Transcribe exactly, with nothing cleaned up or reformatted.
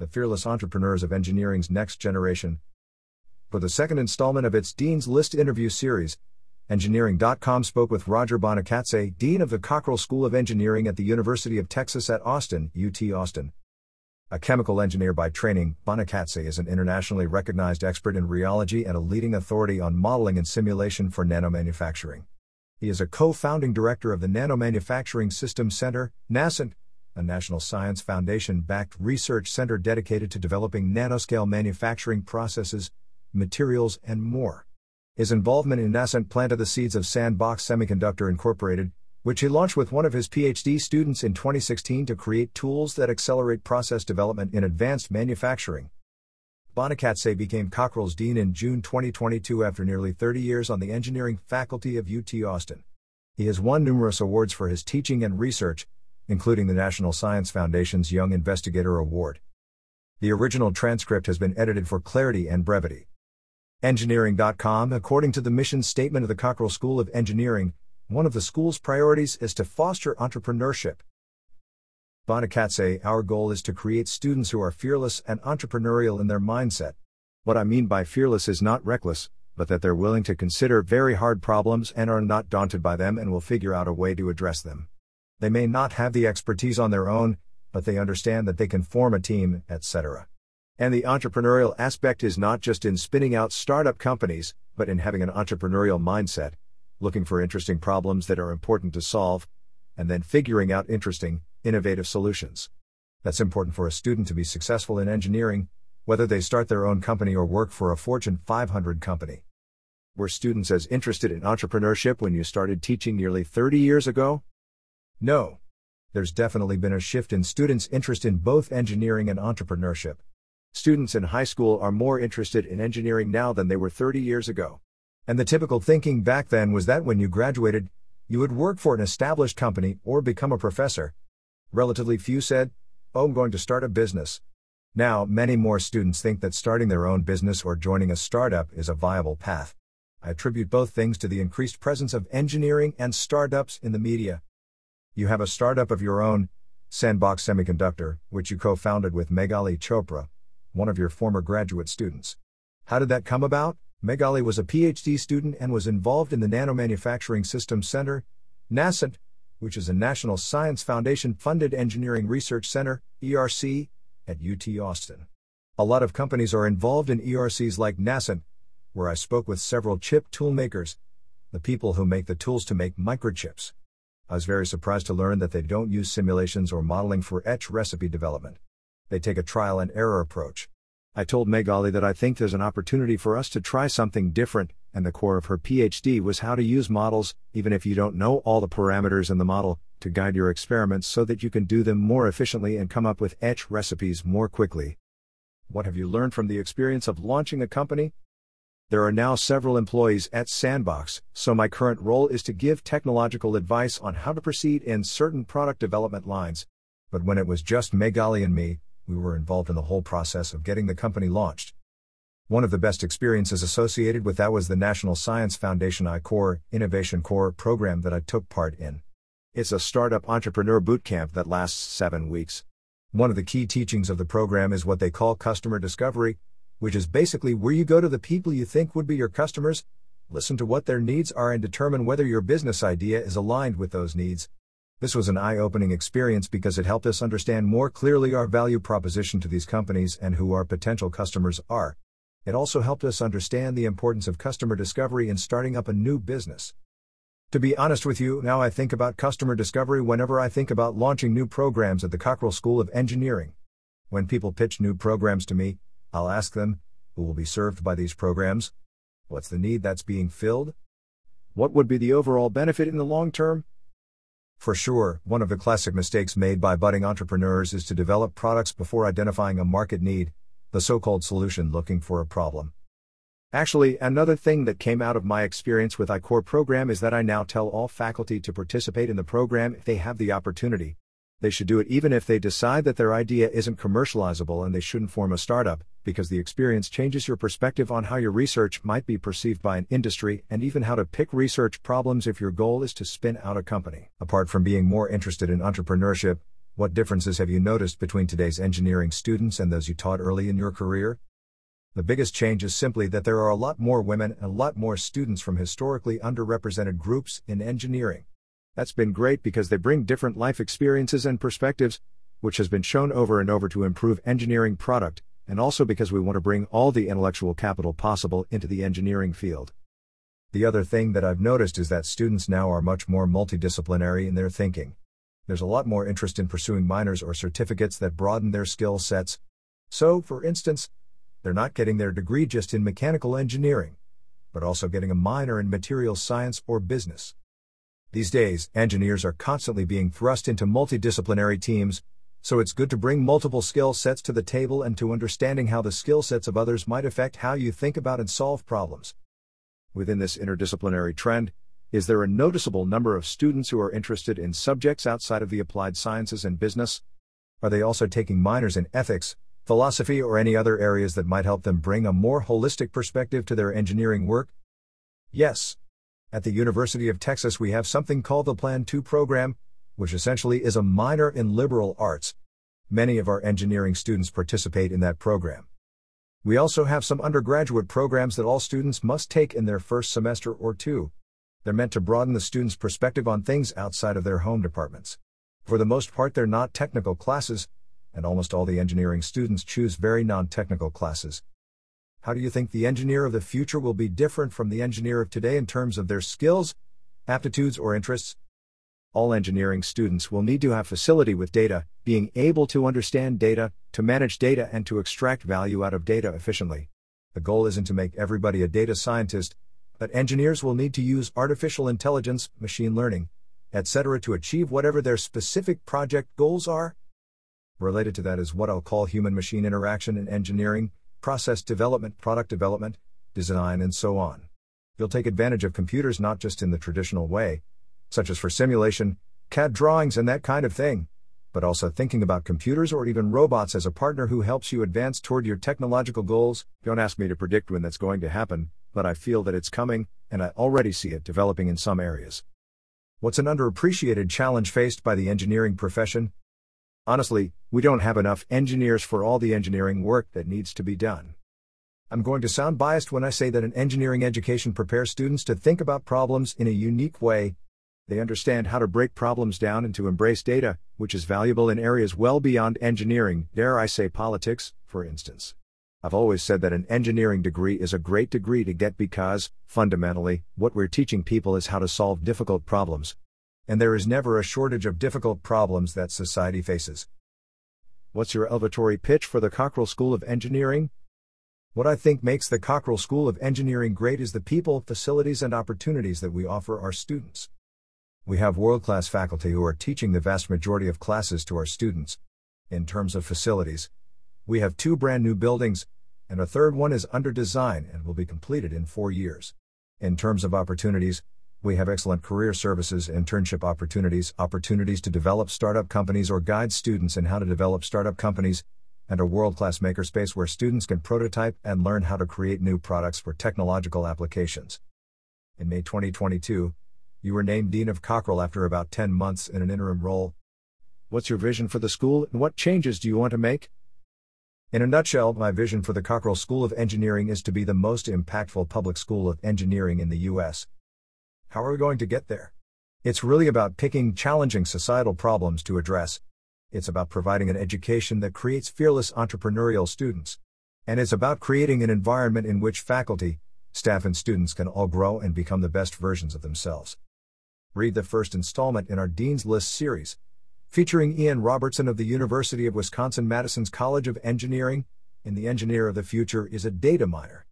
the fearless entrepreneurs of engineering's next generation. For the second installment of its Dean's List interview series, Engineering dot com spoke with Roger Bonacatse, Dean of the Cockrell School of Engineering at the University of Texas at Austin, U T Austin. A chemical engineer by training, Bonacatse is an internationally recognized expert in rheology and a leading authority on modeling and simulation for nanomanufacturing. He is a co-founding director of the Nanomanufacturing Systems Center, NASCENT, a National Science Foundation-backed research center dedicated to developing nanoscale manufacturing processes, materials, and more. His involvement in NASCENT planted the seeds of Sandbox Semiconductor Incorporated, which he launched with one of his PhD students in twenty sixteen to create tools that accelerate process development in advanced manufacturing. Bonacatse became Cockrell's dean in June twenty twenty-two after nearly thirty years on the engineering faculty of U T Austin. He has won numerous awards for his teaching and research, including the National Science Foundation's Young Investigator Award. The original transcript has been edited for clarity and brevity. Engineering dot com, according to the mission statement of the Cockrell School of Engineering, one of the school's priorities is to foster entrepreneurship. Bonacatse, our goal is to create students who are fearless and entrepreneurial in their mindset. What I mean by fearless is not reckless, but that they're willing to consider very hard problems and are not daunted by them and will figure out a way to address them. They may not have the expertise on their own, but they understand that they can form a team, et cetera. And the entrepreneurial aspect is not just in spinning out startup companies, but in having an entrepreneurial mindset, looking for interesting problems that are important to solve, and then figuring out interesting, innovative solutions. That's important for a student to be successful in engineering, whether they start their own company or work for a Fortune five hundred company. Were students as interested in entrepreneurship when you started teaching nearly thirty years ago? No. There's definitely been a shift in students' interest in both engineering and entrepreneurship. Students in high school are more interested in engineering now than they were thirty years ago. And the typical thinking back then was that when you graduated, you would work for an established company or become a professor. Relatively few said, "Oh, I'm going to start a business." Now, many more students think that starting their own business or joining a startup is a viable path. I attribute both things to the increased presence of engineering and startups in the media. You have a startup of your own, Sandbox Semiconductor, which you co-founded with Meghali Chopra, one of your former graduate students. How did that come about? Meghali was a PhD student and was involved in the Nanomanufacturing Systems Center, NASCENT, which is a National Science Foundation-funded engineering research center, E R C, at U T Austin. A lot of companies are involved in E R Cs like NASCENT, where I spoke with several chip tool makers, the people who make the tools to make microchips. I was very surprised to learn that they don't use simulations or modeling for etch recipe development. They take a trial and error approach. I told Meghali that I think there's an opportunity for us to try something different, and the core of her PhD was how to use models, even if you don't know all the parameters in the model, to guide your experiments so that you can do them more efficiently and come up with etch recipes more quickly. What have you learned from the experience of launching a company? There are now several employees at Sandbox, so my current role is to give technological advice on how to proceed in certain product development lines. But when it was just Meghali and me, we were involved in the whole process of getting the company launched. One of the best experiences associated with that was the National Science Foundation I-Core, Innovation Core program that I took part in. It's a startup entrepreneur bootcamp that lasts seven weeks. One of the key teachings of the program is what they call customer discovery, which is basically where you go to the people you think would be your customers, listen to what their needs are and determine whether your business idea is aligned with those needs. This was an eye-opening experience because it helped us understand more clearly our value proposition to these companies and who our potential customers are. It also helped us understand the importance of customer discovery in starting up a new business. To be honest with you, now I think about customer discovery whenever I think about launching new programs at the Cockrell School of Engineering. When people pitch new programs to me, I'll ask them, who will be served by these programs? What's the need that's being filled? What would be the overall benefit in the long term? For sure, one of the classic mistakes made by budding entrepreneurs is to develop products before identifying a market need, the so-called solution looking for a problem. Actually, another thing that came out of my experience with I-Core program is that I now tell all faculty to participate in the program if they have the opportunity. They should do it even if they decide that their idea isn't commercializable and they shouldn't form a startup, because the experience changes your perspective on how your research might be perceived by an industry and even how to pick research problems if your goal is to spin out a company. Apart from being more interested in entrepreneurship, What differences have you noticed between today's engineering students and those you taught early in your career? The biggest change is simply that there are a lot more women and a lot more students from historically underrepresented groups in engineering. That's been great because they bring different life experiences and perspectives, which has been shown over and over to improve engineering product, and also because we want to bring all the intellectual capital possible into the engineering field. The other thing that I've noticed is that students now are much more multidisciplinary in their thinking. There's a lot more interest in pursuing minors or certificates that broaden their skill sets. So, for instance, they're not getting their degree just in mechanical engineering, but also getting a minor in materials science or business. These days, engineers are constantly being thrust into multidisciplinary teams, so it's good to bring multiple skill sets to the table and to understanding how the skill sets of others might affect how you think about and solve problems. Within this interdisciplinary trend, is there a noticeable number of students who are interested in subjects outside of the applied sciences and business? Are they also taking minors in ethics, philosophy, or any other areas that might help them bring a more holistic perspective to their engineering work? Yes. At the University of Texas, we have something called the Plan two program, which essentially is a minor in liberal arts. Many of our engineering students participate in that program. We also have some undergraduate programs that all students must take in their first semester or two. They're meant to broaden the students' perspective on things outside of their home departments. For the most part, they're not technical classes, and almost all the engineering students choose very non-technical classes. How do you think the engineer of the future will be different from the engineer of today in terms of their skills, aptitudes, or interests? All engineering students will need to have facility with data, being able to understand data, to manage data, and to extract value out of data efficiently. The goal isn't to make everybody a data scientist, but engineers will need to use artificial intelligence, machine learning, et cetera to achieve whatever their specific project goals are. Related to that is what I'll call human-machine interaction in engineering, process development, product development, design, and so on. You'll take advantage of computers not just in the traditional way, such as for simulation, C A D drawings and that kind of thing, but also thinking about computers or even robots as a partner who helps you advance toward your technological goals. Don't ask me to predict when that's going to happen, but I feel that it's coming, and I already see it developing in some areas. What's an underappreciated challenge faced by the engineering profession? Honestly, we don't have enough engineers for all the engineering work that needs to be done. I'm going to sound biased when I say that an engineering education prepares students to think about problems in a unique way. They understand how to break problems down and to embrace data, which is valuable in areas well beyond engineering, dare I say politics, for instance. I've always said that an engineering degree is a great degree to get because, fundamentally, what we're teaching people is how to solve difficult problems. And there is never a shortage of difficult problems that society faces. What's your elevatory pitch for the Cockrell School of Engineering? What I think makes the Cockrell School of Engineering great is the people, facilities, and opportunities that we offer our students. We have world-class faculty who are teaching the vast majority of classes to our students. In terms of facilities, we have two brand new buildings, and a third one is under design and will be completed in four years. In terms of opportunities, we have excellent career services, internship opportunities, opportunities to develop startup companies or guide students in how to develop startup companies, and a world-class makerspace where students can prototype and learn how to create new products for technological applications. In May twenty twenty-two, you were named Dean of Cockrell after about ten months in an interim role. What's your vision for the school, and what changes do you want to make? In a nutshell, my vision for the Cockrell School of Engineering is to be the most impactful public school of engineering in the U S How are we going to get there? It's really about picking challenging societal problems to address. It's about providing an education that creates fearless entrepreneurial students. And it's about creating an environment in which faculty, staff, and students can all grow and become the best versions of themselves. Read the first installment in our Dean's List series, featuring Ian Robertson of the University of Wisconsin-Madison's College of Engineering. In The Engineer of the Future is a data miner.